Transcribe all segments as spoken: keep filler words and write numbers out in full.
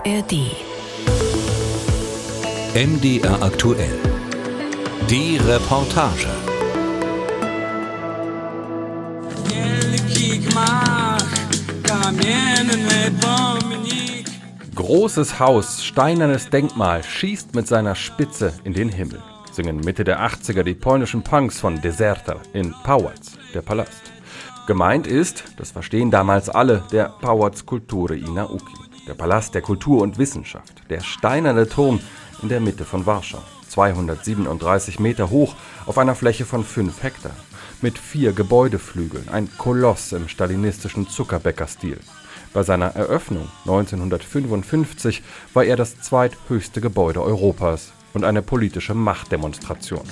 R D. M D R aktuell. Die Reportage. Großes Haus, steinernes Denkmal, schießt mit seiner Spitze in den Himmel. Singen Mitte der achtziger die polnischen Punks von Deserter in Pałac, der Palast. Gemeint ist, das verstehen damals alle, der Pałac Kultury i Nauki, der Palast der Kultur und Wissenschaft, der steinerne Turm in der Mitte von Warschau, zweihundertsiebenunddreißig Meter hoch auf einer Fläche von fünf Hektar, mit vier Gebäudeflügeln, ein Koloss im stalinistischen Zuckerbäcker-Stil. Bei seiner Eröffnung neunzehnhundertfünfundfünfzig war er das zweithöchste Gebäude Europas und eine politische Machtdemonstration.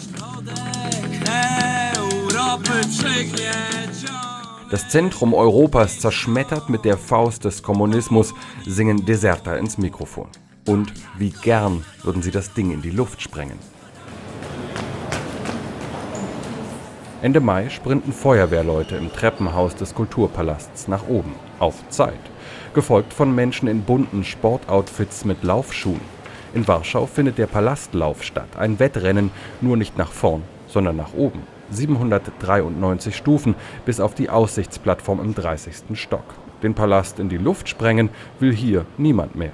Das Zentrum Europas zerschmettert mit der Faust des Kommunismus, singen Deserter ins Mikrofon. Und wie gern würden sie das Ding in die Luft sprengen. Ende Mai sprinten Feuerwehrleute im Treppenhaus des Kulturpalasts nach oben, auf Zeit, gefolgt von Menschen in bunten Sportoutfits mit Laufschuhen. In Warschau findet der Palastlauf statt, ein Wettrennen, nur nicht nach vorn, sondern nach oben. siebenhundertdreiundneunzig Stufen bis auf die Aussichtsplattform im dreißigsten Stock. Den Palast in die Luft sprengen will hier niemand mehr.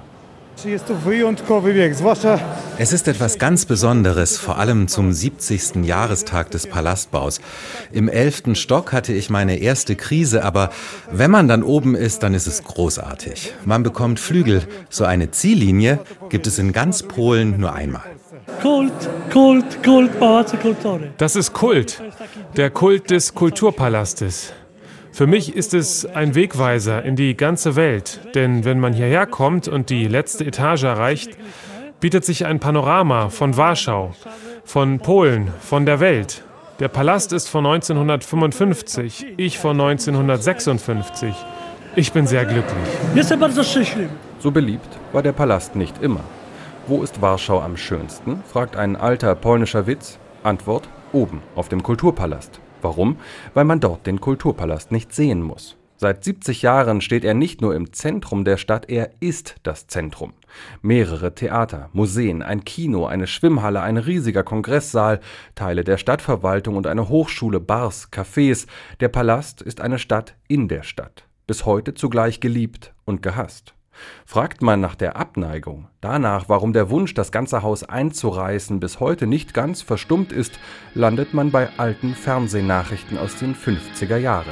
Es ist etwas ganz Besonderes, vor allem zum siebzigsten Jahrestag des Palastbaus. Im elften Stock hatte ich meine erste Krise, aber wenn man dann oben ist, dann ist es großartig. Man bekommt Flügel. So eine Ziellinie gibt es in ganz Polen nur einmal. Kult, Kult, Kult, Pałacu Kultury. Das ist Kult, der Kult des Kulturpalastes. Für mich ist es ein Wegweiser in die ganze Welt, denn wenn man hierher kommt und die letzte Etage erreicht, bietet sich ein Panorama von Warschau, von Polen, von der Welt. Der Palast ist von neunzehnhundertfünfundfünfzig, ich von neunzehnhundertsechsundfünfzig. Ich bin sehr glücklich. So beliebt war der Palast nicht immer. Wo ist Warschau am schönsten? Fragt ein alter polnischer Witz. Antwort: oben, auf dem Kulturpalast. Warum? Weil man dort den Kulturpalast nicht sehen muss. Seit siebzig Jahren steht er nicht nur im Zentrum der Stadt, er ist das Zentrum. Mehrere Theater, Museen, ein Kino, eine Schwimmhalle, ein riesiger Kongresssaal, Teile der Stadtverwaltung und eine Hochschule, Bars, Cafés. Der Palast ist eine Stadt in der Stadt. Bis heute zugleich geliebt und gehasst. Fragt man nach der Abneigung, danach, warum der Wunsch, das ganze Haus einzureißen, bis heute nicht ganz verstummt ist, landet man bei alten Fernsehnachrichten aus den fünfziger Jahren.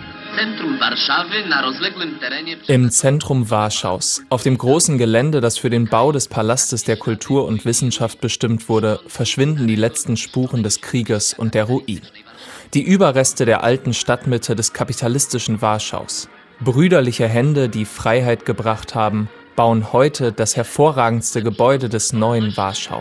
Im Zentrum Warschaus, auf dem großen Gelände, das für den Bau des Palastes der Kultur und Wissenschaft bestimmt wurde, verschwinden die letzten Spuren des Krieges und der Ruin. Die Überreste der alten Stadtmitte des kapitalistischen Warschaus. Brüderliche Hände, die Freiheit gebracht haben, bauen heute das hervorragendste Gebäude des neuen Warschau.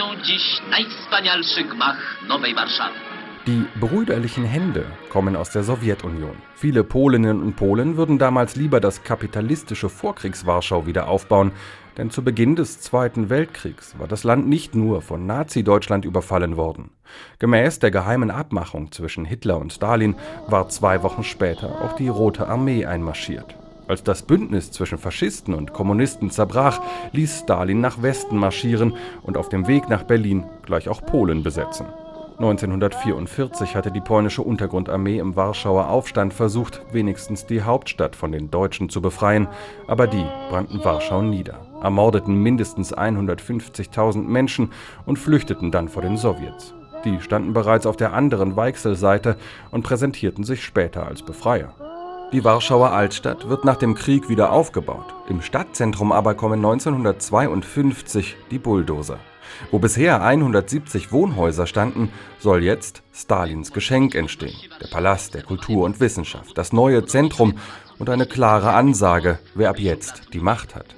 Die brüderlichen Hände kommen aus der Sowjetunion. Viele Polinnen und Polen würden damals lieber das kapitalistische Vorkriegs-Warschau wieder aufbauen, denn zu Beginn des Zweiten Weltkriegs war das Land nicht nur von Nazi-Deutschland überfallen worden. Gemäß der geheimen Abmachung zwischen Hitler und Stalin war zwei Wochen später auch die Rote Armee einmarschiert. Als das Bündnis zwischen Faschisten und Kommunisten zerbrach, ließ Stalin nach Westen marschieren und auf dem Weg nach Berlin gleich auch Polen besetzen. neunzehnhundertvierundvierzig hatte die polnische Untergrundarmee im Warschauer Aufstand versucht, wenigstens die Hauptstadt von den Deutschen zu befreien, aber die brannten Warschau nieder, ermordeten mindestens hundertfünfzigtausend Menschen und flüchteten dann vor den Sowjets. Die standen bereits auf der anderen Weichselseite und präsentierten sich später als Befreier. Die Warschauer Altstadt wird nach dem Krieg wieder aufgebaut. Im Stadtzentrum aber kommen neunzehnhundertzweiundfünfzig die Bulldozer. Wo bisher hundertsiebzig Wohnhäuser standen, soll jetzt Stalins Geschenk entstehen. Der Palast der Kultur und Wissenschaft, das neue Zentrum und eine klare Ansage, wer ab jetzt die Macht hat.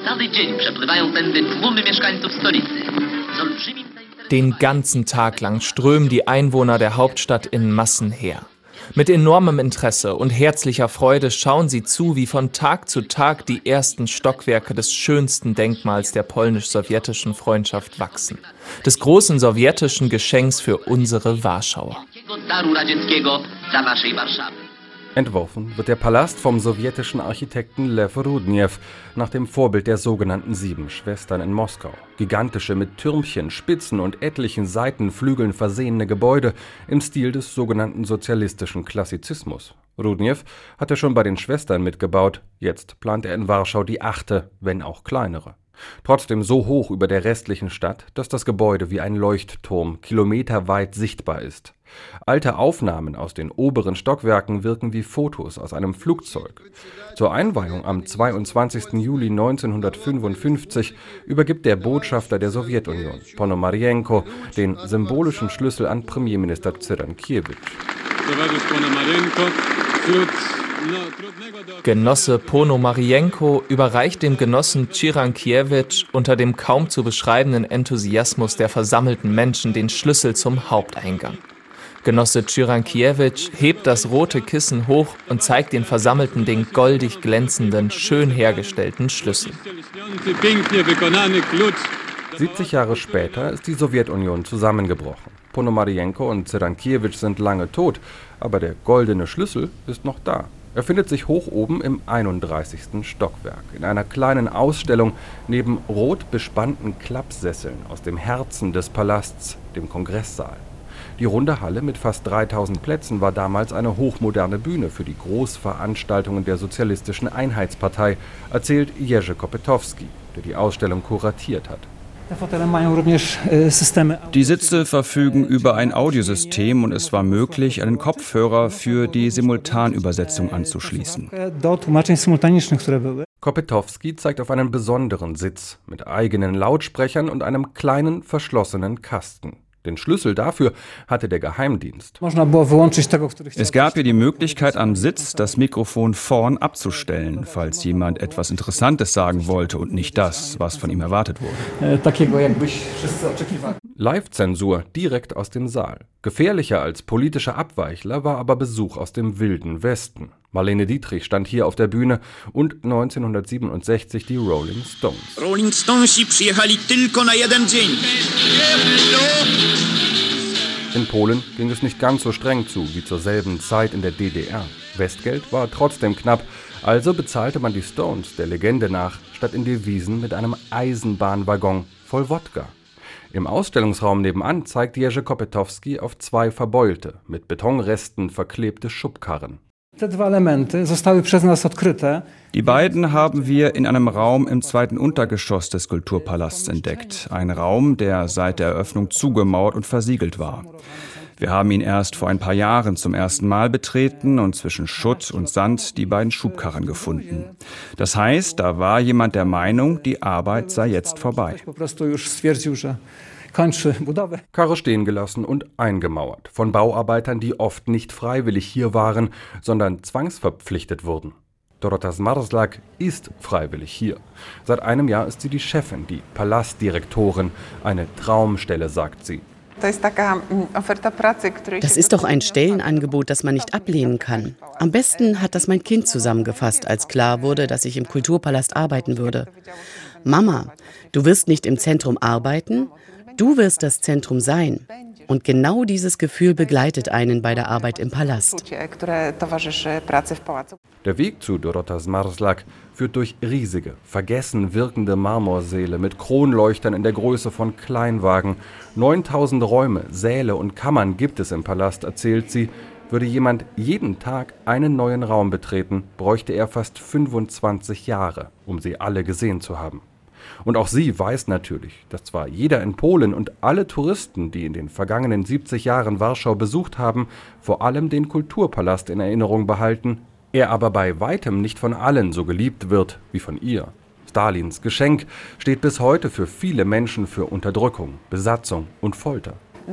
Den ganzen Tag lang strömen die Einwohner der Hauptstadt in Massen her. Mit enormem Interesse und herzlicher Freude schauen sie zu, wie von Tag zu Tag die ersten Stockwerke des schönsten Denkmals der polnisch-sowjetischen Freundschaft wachsen. Des großen sowjetischen Geschenks für unsere Warschauer. Entworfen wird der Palast vom sowjetischen Architekten Lew Rudniew nach dem Vorbild der sogenannten Sieben Schwestern in Moskau. Gigantische, mit Türmchen, Spitzen und etlichen Seitenflügeln versehene Gebäude im Stil des sogenannten sozialistischen Klassizismus. Rudniew hatte schon bei den Schwestern mitgebaut, jetzt plant er in Warschau die achte, wenn auch kleinere. Trotzdem so hoch über der restlichen Stadt, dass das Gebäude wie ein Leuchtturm kilometerweit sichtbar ist. Alte Aufnahmen aus den oberen Stockwerken wirken wie Fotos aus einem Flugzeug. Zur Einweihung am zweiundzwanzigsten Juli neunzehnhundertfünfundfünfzig übergibt der Botschafter der Sowjetunion, Ponomarjenko, den symbolischen Schlüssel an Premierminister Cyrankiewicz. Genosse Ponomarjenko überreicht dem Genossen Cyrankiewicz unter dem kaum zu beschreibenden Enthusiasmus der versammelten Menschen den Schlüssel zum Haupteingang. Genosse Cyrankiewicz hebt das rote Kissen hoch und zeigt den Versammelten den goldig glänzenden, schön hergestellten Schlüssel. siebzig Jahre später ist die Sowjetunion zusammengebrochen. Ponomarjenko und Cyrankiewicz sind lange tot, aber der goldene Schlüssel ist noch da. Er findet sich hoch oben im einunddreißigsten Stockwerk, in einer kleinen Ausstellung neben rot bespannten Klappsesseln aus dem Herzen des Palasts, dem Kongresssaal. Die runde Halle mit fast dreitausend Plätzen war damals eine hochmoderne Bühne für die Großveranstaltungen der Sozialistischen Einheitspartei, erzählt Jerzy Kopetowski, der die Ausstellung kuratiert hat. Die Sitze verfügen über ein Audiosystem und es war möglich, einen Kopfhörer für die Simultanübersetzung anzuschließen. Kopetowski zeigt auf einen besonderen Sitz mit eigenen Lautsprechern und einem kleinen verschlossenen Kasten. Den Schlüssel dafür hatte der Geheimdienst. Es gab hier die Möglichkeit, am Sitz das Mikrofon vorn abzustellen, falls jemand etwas Interessantes sagen wollte und nicht das, was von ihm erwartet wurde. Live-Zensur direkt aus dem Saal. Gefährlicher als politischer Abweichler war aber Besuch aus dem Wilden Westen. Marlene Dietrich stand hier auf der Bühne und neunzehnhundertsiebenundsechzig die Rolling Stones. Rolling Stonesi przyjechali tylko na jeden dzień. In Polen ging es nicht ganz so streng zu wie zur selben Zeit in der D D R. Westgeld war trotzdem knapp, also bezahlte man die Stones der Legende nach statt in Devisen mit einem Eisenbahnwaggon voll Wodka. Im Ausstellungsraum nebenan zeigt Jerzy Kopetowski auf zwei verbeulte, mit Betonresten verklebte Schubkarren. Die beiden haben wir in einem Raum im zweiten Untergeschoss des Kulturpalasts entdeckt. Ein Raum, der seit der Eröffnung zugemauert und versiegelt war. Wir haben ihn erst vor ein paar Jahren zum ersten Mal betreten und zwischen Schutt und Sand die beiden Schubkarren gefunden. Das heißt, da war jemand der Meinung, die Arbeit sei jetzt vorbei. Karre stehen gelassen und eingemauert, von Bauarbeitern, die oft nicht freiwillig hier waren, sondern zwangsverpflichtet wurden. Dorota Zmarzlak ist freiwillig hier. Seit einem Jahr ist sie die Chefin, die Palastdirektorin. Eine Traumstelle, sagt sie. Das ist doch ein Stellenangebot, das man nicht ablehnen kann. Am besten hat das mein Kind zusammengefasst, als klar wurde, dass ich im Kulturpalast arbeiten würde. Mama, du wirst nicht im Zentrum arbeiten, du wirst das Zentrum sein. Und genau dieses Gefühl begleitet einen bei der Arbeit im Palast. Der Weg zu Dorota Zmarzlak führt durch riesige, vergessen wirkende Marmorsäle mit Kronleuchtern in der Größe von Kleinwagen. neuntausend Räume, Säle und Kammern gibt es im Palast, erzählt sie. Würde jemand jeden Tag einen neuen Raum betreten, bräuchte er fast fünfundzwanzig Jahre, um sie alle gesehen zu haben. Und auch sie weiß natürlich, dass zwar jeder in Polen und alle Touristen, die in den vergangenen siebzig Jahren Warschau besucht haben, vor allem den Kulturpalast in Erinnerung behalten, er aber bei weitem nicht von allen so geliebt wird wie von ihr. Stalins Geschenk steht bis heute für viele Menschen für Unterdrückung, Besatzung und Folter.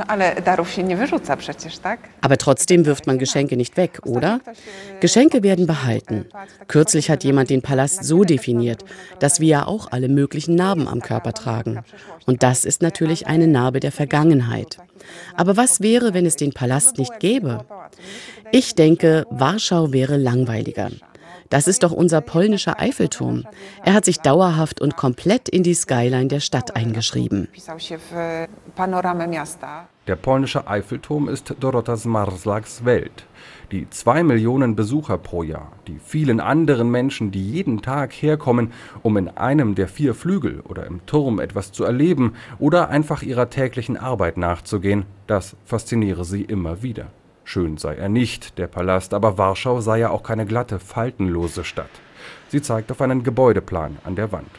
Aber trotzdem wirft man Geschenke nicht weg, oder? Geschenke werden behalten. Kürzlich hat jemand den Palast so definiert, dass wir ja auch alle möglichen Narben am Körper tragen. Und das ist natürlich eine Narbe der Vergangenheit. Aber was wäre, wenn es den Palast nicht gäbe? Ich denke, Warschau wäre langweiliger. Das ist doch unser polnischer Eiffelturm. Er hat sich dauerhaft und komplett in die Skyline der Stadt eingeschrieben. Der polnische Eiffelturm ist Dorota Zmarzlaks Welt. Die zwei Millionen Besucher pro Jahr, die vielen anderen Menschen, die jeden Tag herkommen, um in einem der vier Flügel oder im Turm etwas zu erleben oder einfach ihrer täglichen Arbeit nachzugehen, das fasziniere sie immer wieder. Schön sei er nicht, der Palast, aber Warschau sei ja auch keine glatte, faltenlose Stadt. Sie zeigt auf einen Gebäudeplan an der Wand.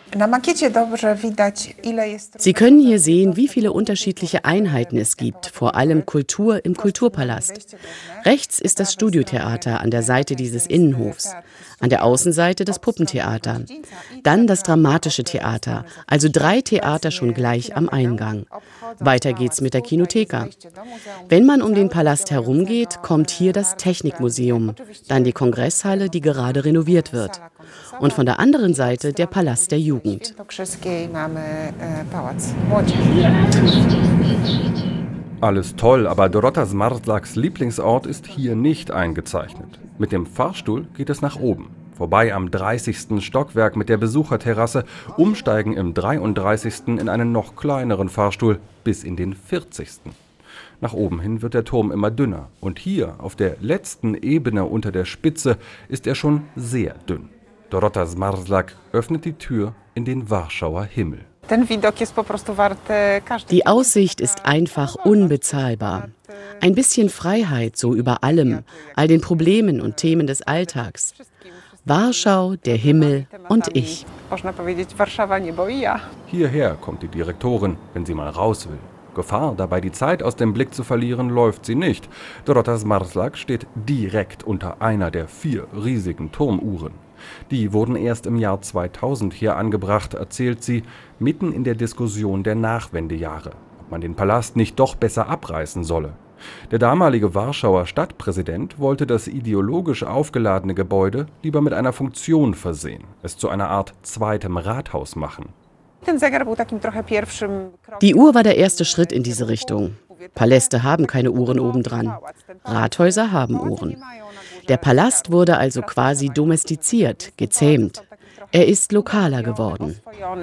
Sie können hier sehen, wie viele unterschiedliche Einheiten es gibt, vor allem Kultur im Kulturpalast. Rechts ist das Studiotheater an der Seite dieses Innenhofs, an der Außenseite das Puppentheater, dann das dramatische Theater, also drei Theater schon gleich am Eingang. Weiter geht's mit der Kinotheka. Wenn man um den Palast herumgeht, kommt hier das Technikmuseum, dann die Kongresshalle, die gerade renoviert wird. Und von der anderen Seite der Palast der Jugend. Alles toll, aber Dorota Zmarzlaks Lieblingsort ist hier nicht eingezeichnet. Mit dem Fahrstuhl geht es nach oben. Vorbei am dreißigsten Stockwerk mit der Besucherterrasse, umsteigen im dreiunddreißigsten in einen noch kleineren Fahrstuhl bis in den vierzigsten Nach oben hin wird der Turm immer dünner. Und hier, auf der letzten Ebene unter der Spitze, ist er schon sehr dünn. Dorota Zmarzlak öffnet die Tür in den Warschauer Himmel. Die Aussicht ist einfach unbezahlbar. Ein bisschen Freiheit so über allem, all den Problemen und Themen des Alltags. Warschau, der Himmel und ich. Hierher kommt die Direktorin, wenn sie mal raus will. Gefahr, dabei die Zeit aus dem Blick zu verlieren, läuft sie nicht. Dorota Zmarzlak steht direkt unter einer der vier riesigen Turmuhren. Die wurden erst im Jahr zweitausend hier angebracht, erzählt sie, mitten in der Diskussion der Nachwendejahre, ob man den Palast nicht doch besser abreißen solle. Der damalige Warschauer Stadtpräsident wollte das ideologisch aufgeladene Gebäude lieber mit einer Funktion versehen, es zu einer Art zweitem Rathaus machen. Die Uhr war der erste Schritt in diese Richtung. Paläste haben keine Uhren obendran. Rathäuser haben Uhren. Der Palast wurde also quasi domestiziert, gezähmt. Er ist lokaler geworden.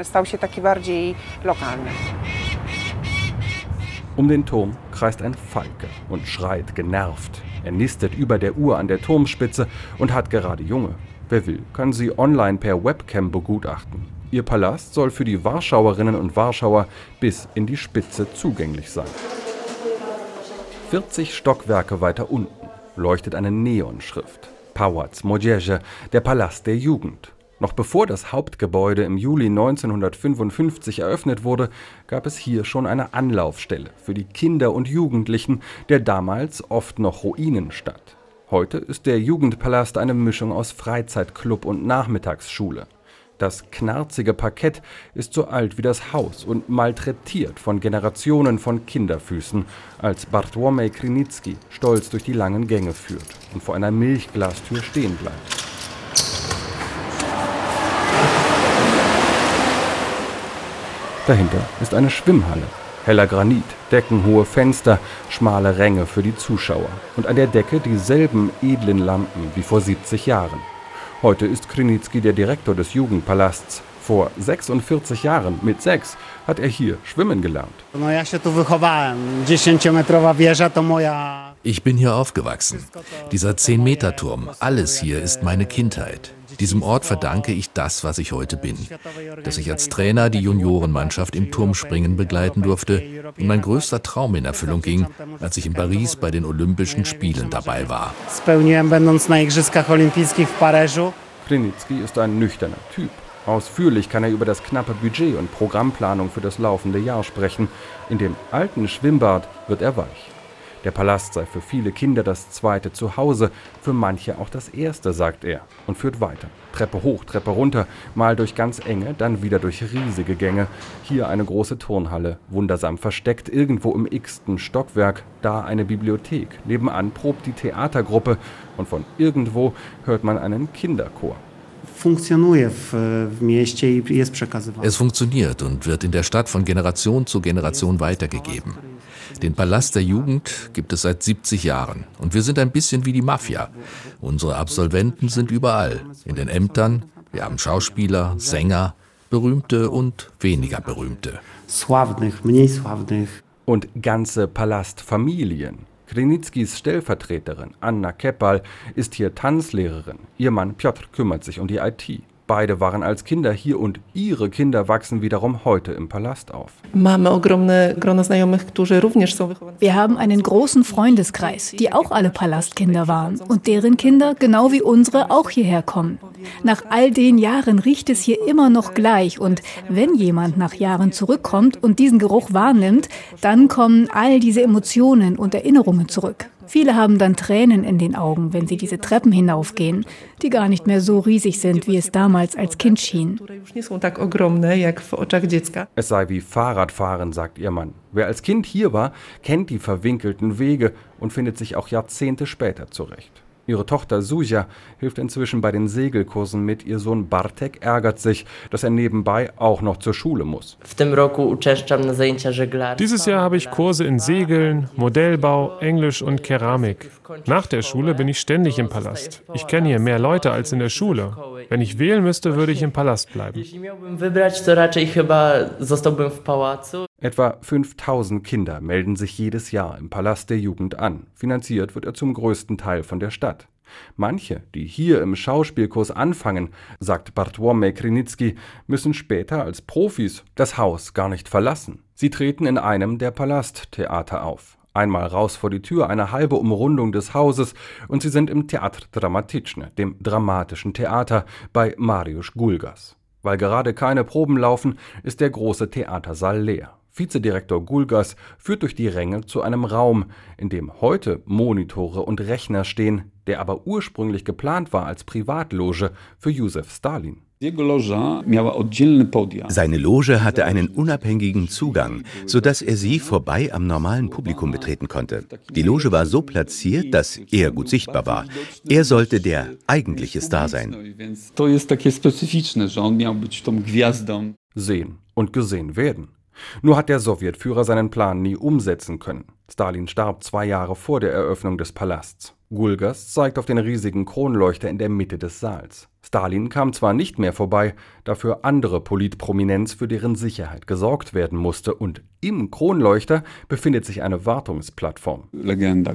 Um den Turm kreist ein Falke und schreit genervt. Er nistet über der Uhr an der Turmspitze und hat gerade Junge. Wer will, kann sie online per Webcam begutachten. Ihr Palast soll für die Warschauerinnen und Warschauer bis in die Spitze zugänglich sein. vierzig Stockwerke weiter unten leuchtet eine Neonschrift. Pałac Młodzieży, der Palast der Jugend. Noch bevor das Hauptgebäude im Juli neunzehnhundertfünfundfünfzig eröffnet wurde, gab es hier schon eine Anlaufstelle für die Kinder und Jugendlichen der damals oft noch Ruinenstadt. Heute ist der Jugendpalast eine Mischung aus Freizeitclub und Nachmittagsschule. Das knarzige Parkett ist so alt wie das Haus und malträtiert von Generationen von Kinderfüßen, als Bartłomiej Krynicki stolz durch die langen Gänge führt und vor einer Milchglastür stehen bleibt. Dahinter ist eine Schwimmhalle. Heller Granit, deckenhohe Fenster, schmale Ränge für die Zuschauer und an der Decke dieselben edlen Lampen wie vor siebzig Jahren. Heute ist Krynicki der Direktor des Jugendpalasts. Vor sechsundvierzig Jahren, mit sechs, hat er hier schwimmen gelernt. Ich bin hier aufgewachsen. Dieser zehn-Meter-Turm, alles hier ist meine Kindheit. Diesem Ort verdanke ich das, was ich heute bin. Dass ich als Trainer die Juniorenmannschaft im Turmspringen begleiten durfte und mein größter Traum in Erfüllung ging, als ich in Paris bei den Olympischen Spielen dabei war. Krynicki ist ein nüchterner Typ. Ausführlich kann er über das knappe Budget und Programmplanung für das laufende Jahr sprechen. In dem alten Schwimmbad wird er weich. Der Palast sei für viele Kinder das zweite Zuhause, für manche auch das erste, sagt er und führt weiter. Treppe hoch, Treppe runter, mal durch ganz enge, dann wieder durch riesige Gänge. Hier eine große Turnhalle, wundersam versteckt, irgendwo im x-ten Stockwerk, da eine Bibliothek. Nebenan probt die Theatergruppe und von irgendwo hört man einen Kinderchor. Es funktioniert und wird in der Stadt von Generation zu Generation weitergegeben. Den Palast der Jugend gibt es seit siebzig Jahren und wir sind ein bisschen wie die Mafia. Unsere Absolventen sind überall, in den Ämtern. Wir haben Schauspieler, Sänger, berühmte und weniger berühmte. Und ganze Palastfamilien. Krynickis Stellvertreterin Anna Kepal ist hier Tanzlehrerin. Ihr Mann Piotr kümmert sich um die I T. Beide waren als Kinder hier und ihre Kinder wachsen wiederum heute im Palast auf. Wir haben einen großen Freundeskreis, die auch alle Palastkinder waren und deren Kinder, genau wie unsere, auch hierher kommen. Nach all den Jahren riecht es hier immer noch gleich und wenn jemand nach Jahren zurückkommt und diesen Geruch wahrnimmt, dann kommen all diese Emotionen und Erinnerungen zurück. Viele haben dann Tränen in den Augen, wenn sie diese Treppen hinaufgehen, die gar nicht mehr so riesig sind, wie es damals als Kind schien. Es sei wie Fahrradfahren, sagt ihr Mann. Wer als Kind hier war, kennt die verwinkelten Wege und findet sich auch Jahrzehnte später zurecht. Ihre Tochter Zuzia hilft inzwischen bei den Segelkursen mit. Ihr Sohn Bartek ärgert sich, dass er nebenbei auch noch zur Schule muss. Dieses Jahr habe ich Kurse in Segeln, Modellbau, Englisch und Keramik. Nach der Schule bin ich ständig im Palast. Ich kenne hier mehr Leute als in der Schule. Wenn ich wählen müsste, würde ich im Palast bleiben. Etwa fünftausend Kinder melden sich jedes Jahr im Palast der Jugend an. Finanziert wird er zum größten Teil von der Stadt. Manche, die hier im Schauspielkurs anfangen, sagt Bartłomiej Krynicki, müssen später als Profis das Haus gar nicht verlassen. Sie treten in einem der Palasttheater auf. Einmal raus vor die Tür, eine halbe Umrundung des Hauses und sie sind im Teatr Dramatyczne, dem dramatischen Theater, bei Mariusz Gulgas. Weil gerade keine Proben laufen, ist der große Theatersaal leer. Vizedirektor Gulgas führt durch die Ränge zu einem Raum, in dem heute Monitore und Rechner stehen, der aber ursprünglich geplant war als Privatloge für Józef Stalin. Seine Loge hatte einen unabhängigen Zugang, sodass er sie vorbei am normalen Publikum betreten konnte. Die Loge war so platziert, dass er gut sichtbar war. Er sollte der eigentliche Star sein. Sehen und gesehen werden. Nur hat der Sowjetführer seinen Plan nie umsetzen können. Stalin starb zwei Jahre vor der Eröffnung des Palasts. Gulgas zeigt auf den riesigen Kronleuchter in der Mitte des Saals. Stalin kam zwar nicht mehr vorbei, dafür andere Politprominenz, für deren Sicherheit gesorgt werden musste. Und im Kronleuchter befindet sich eine Wartungsplattform. Der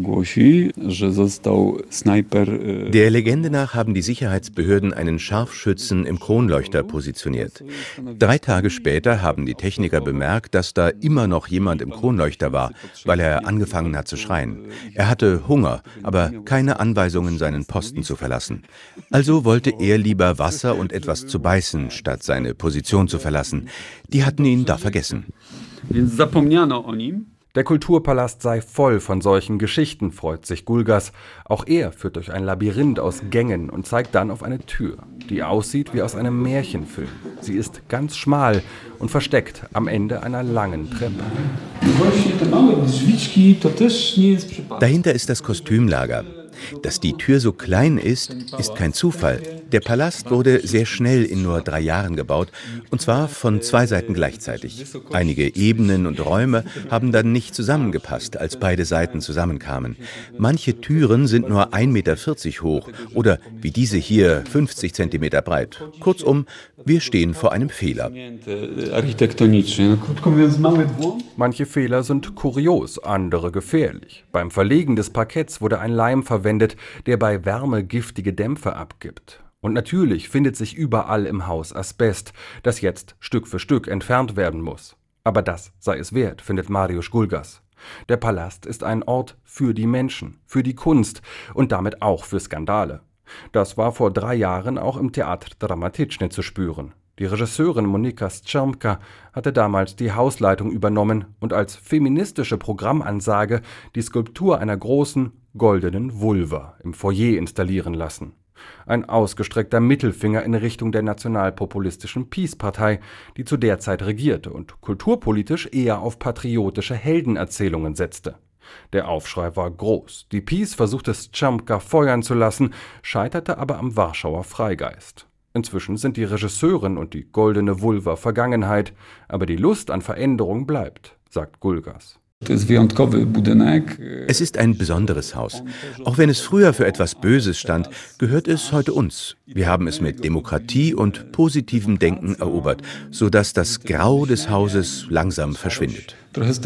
Legende nach haben die Sicherheitsbehörden einen Scharfschützen im Kronleuchter positioniert. Drei Tage später haben die Techniker bemerkt, dass da immer noch jemand im Kronleuchter war, weil er angefangen hat zu schreien. Er hatte Hunger, aber keine Anweisungen, seinen Posten zu verlassen. Also wollte er lieber Wasser und etwas zu beißen, statt seine Position zu verlassen. Die hatten ihn da vergessen. Der Kulturpalast sei voll von solchen Geschichten, freut sich Gulgas. Auch er führt durch ein Labyrinth aus Gängen und zeigt dann auf eine Tür, die aussieht wie aus einem Märchenfilm. Sie ist ganz schmal und versteckt am Ende einer langen Treppe. Dahinter ist das Kostümlager. Dass die Tür so klein ist, ist kein Zufall. Der Palast wurde sehr schnell in nur drei Jahren gebaut, und zwar von zwei Seiten gleichzeitig. Einige Ebenen und Räume haben dann nicht zusammengepasst, als beide Seiten zusammenkamen. Manche Türen sind nur ein Meter vierzig hoch oder wie diese hier fünfzig Zentimeter breit. Kurzum, wir stehen vor einem Fehler. Manche Fehler sind kurios, andere gefährlich. Beim Verlegen des Parketts wurde ein Leim verwendet, der bei Wärme giftige Dämpfe abgibt. Und natürlich findet sich überall im Haus Asbest, das jetzt Stück für Stück entfernt werden muss. Aber das sei es wert, findet Mariusz Gulgas. Der Palast ist ein Ort für die Menschen, für die Kunst und damit auch für Skandale. Das war vor drei Jahren auch im Teatr Dramatyczne zu spüren. Die Regisseurin Monika Strząbka hatte damals die Hausleitung übernommen und als feministische Programmansage die Skulptur einer großen, goldenen Vulva im Foyer installieren lassen. Ein ausgestreckter Mittelfinger in Richtung der nationalpopulistischen PiS-Partei, die zu der Zeit regierte und kulturpolitisch eher auf patriotische Heldenerzählungen setzte. Der Aufschrei war groß. Die PiS versuchte Strząbka feuern zu lassen, scheiterte aber am Warschauer Freigeist. Inzwischen sind die Regisseurin und die goldene Vulva Vergangenheit, aber die Lust an Veränderung bleibt, sagt Gulgas. Es ist ein besonderes Haus. Auch wenn es früher für etwas Böses stand, gehört es heute uns. Wir haben es mit Demokratie und positivem Denken erobert, sodass das Grau des Hauses langsam verschwindet.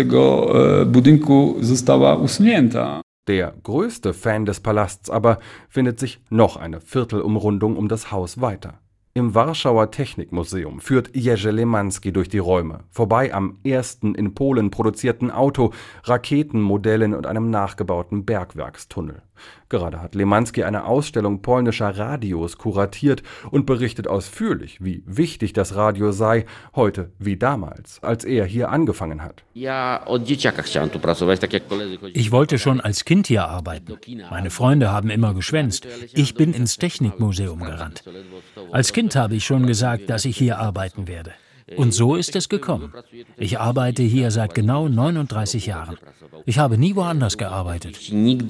Der größte Fan des Palasts aber findet sich noch eine Viertelumrundung um das Haus weiter. Im Warschauer Technikmuseum führt Jerzy Lemanski durch die Räume, vorbei am ersten in Polen produzierten Auto, Raketenmodellen und einem nachgebauten Bergwerkstunnel. Gerade hat Lemanski eine Ausstellung polnischer Radios kuratiert und berichtet ausführlich, wie wichtig das Radio sei, heute wie damals, als er hier angefangen hat. Ich wollte schon als Kind hier arbeiten. Meine Freunde haben immer geschwänzt. Ich bin ins Technikmuseum gerannt. Als Kind habe ich schon gesagt, dass ich hier arbeiten werde. Und so ist es gekommen. Ich arbeite hier seit genau neununddreißig Jahren. Ich habe nie woanders gearbeitet.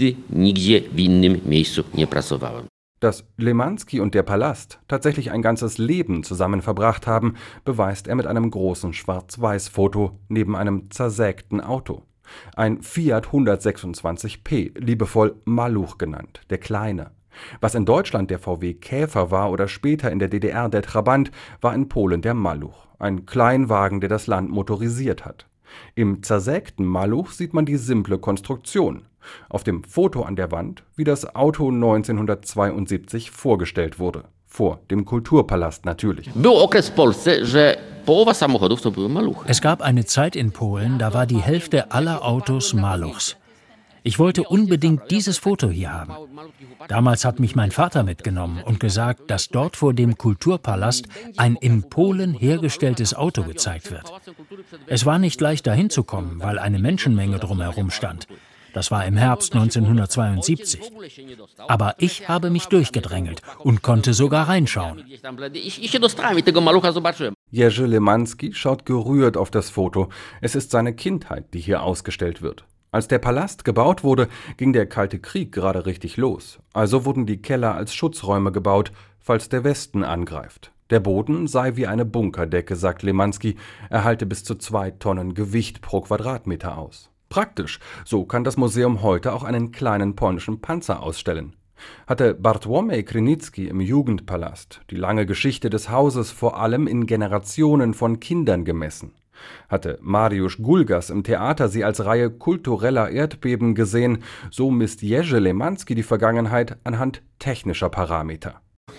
Dass Lemanski und der Palast tatsächlich ein ganzes Leben zusammen verbracht haben, beweist er mit einem großen Schwarz-Weiß-Foto neben einem zersägten Auto. Ein Fiat hundertsechsundzwanzig P, liebevoll Maluch genannt, der Kleine. Was in Deutschland der V W Käfer war oder später in der D D R der Trabant, war in Polen der Maluch, ein Kleinwagen, der das Land motorisiert hat. Im zersägten Maluch sieht man die simple Konstruktion. Auf dem Foto an der Wand, wie das Auto neunzehnhundertzweiundsiebzig vorgestellt wurde. Vor dem Kulturpalast natürlich. Es gab eine Zeit in Polen, da war die Hälfte aller Autos Maluchs. Ich wollte unbedingt dieses Foto hier haben. Damals hat mich mein Vater mitgenommen und gesagt, dass dort vor dem Kulturpalast ein in Polen hergestelltes Auto gezeigt wird. Es war nicht leicht dahin zu kommen, weil eine Menschenmenge drumherum stand. Das war im Herbst neunzehnhundertzweiundsiebzig. Aber ich habe mich durchgedrängelt und konnte sogar reinschauen. Jerzy Lemanski schaut gerührt auf das Foto. Es ist seine Kindheit, die hier ausgestellt wird. Als der Palast gebaut wurde, ging der Kalte Krieg gerade richtig los. Also wurden die Keller als Schutzräume gebaut, falls der Westen angreift. Der Boden sei wie eine Bunkerdecke, sagt Lemanski, er halte bis zu zwei Tonnen Gewicht pro Quadratmeter aus. Praktisch, so kann das Museum heute auch einen kleinen polnischen Panzer ausstellen. Hatte Bartłomiej Krynicki im Jugendpalast die lange Geschichte des Hauses vor allem in Generationen von Kindern gemessen. Hatte Mariusz Gulgas im Theater sie als Reihe kultureller Erdbeben gesehen, so misst Jerzy Lemanski die Vergangenheit anhand technischer Parameter.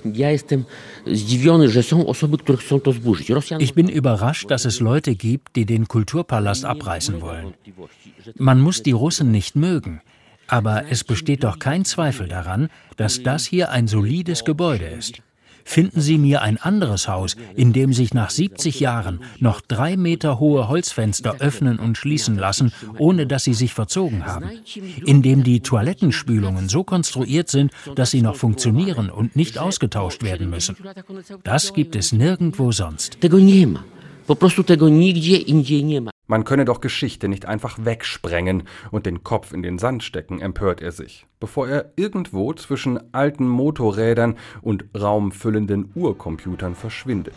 Ich bin überrascht, dass es Leute gibt, die den Kulturpalast abreißen wollen. Man muss die Russen nicht mögen, aber es besteht doch kein Zweifel daran, dass das hier ein solides Gebäude ist. Finden Sie mir ein anderes Haus, in dem sich nach siebzig Jahren noch drei Meter hohe Holzfenster öffnen und schließen lassen, ohne dass sie sich verzogen haben. In dem die Toilettenspülungen so konstruiert sind, dass sie noch funktionieren und nicht ausgetauscht werden müssen. Das gibt es nirgendwo sonst. Man könne doch Geschichte nicht einfach wegsprengen und den Kopf in den Sand stecken, empört er sich, bevor er irgendwo zwischen alten Motorrädern und raumfüllenden Urcomputern verschwindet.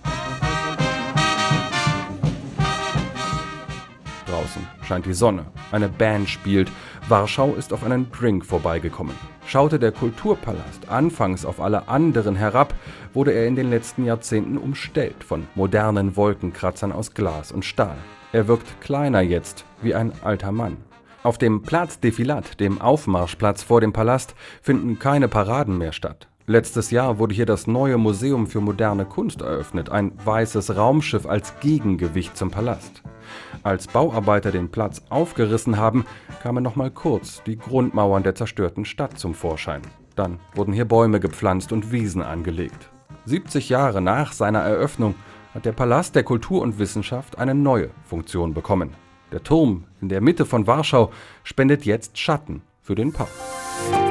Draußen scheint die Sonne, eine Band spielt, Warschau ist auf einen Drink vorbeigekommen. Schaute der Kulturpalast anfangs auf alle anderen herab, wurde er in den letzten Jahrzehnten umstellt von modernen Wolkenkratzern aus Glas und Stahl. Er wirkt kleiner jetzt, wie ein alter Mann. Auf dem Platz Defilat, dem Aufmarschplatz vor dem Palast, finden keine Paraden mehr statt. Letztes Jahr wurde hier das neue Museum für moderne Kunst eröffnet, ein weißes Raumschiff als Gegengewicht zum Palast. Als Bauarbeiter den Platz aufgerissen haben, kamen noch mal kurz die Grundmauern der zerstörten Stadt zum Vorschein. Dann wurden hier Bäume gepflanzt und Wiesen angelegt. siebzig Jahre nach seiner Eröffnung hat der Palast der Kultur und Wissenschaft eine neue Funktion bekommen. Der Turm in der Mitte von Warschau spendet jetzt Schatten für den Park.